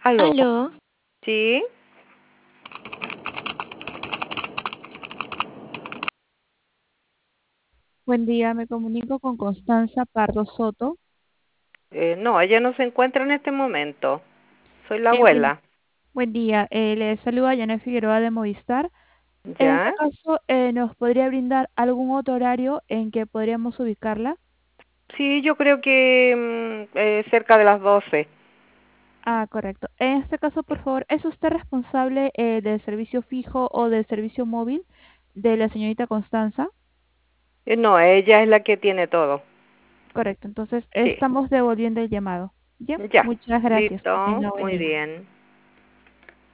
Aló, Aló, sí, Buen día, me comunico con Constanza Pardo Soto. no, ella no se encuentra en este momento. Soy la Buen, abuela, buen día, le saluda Janet Figueroa de Movistar. En este ¿ya? caso, ¿nos podría brindar algún otro horario en que podríamos ubicarla? Sí, yo creo que cerca de las 12. Ah, correcto. En este caso, por favor, ¿es usted responsable del servicio fijo o del servicio móvil de la señorita Constanza? No, ella es la que tiene todo. Correcto, entonces Sí, estamos devolviendo el llamado. Ya, ya, muchas gracias. Que listo, tenga buen muy día. bien.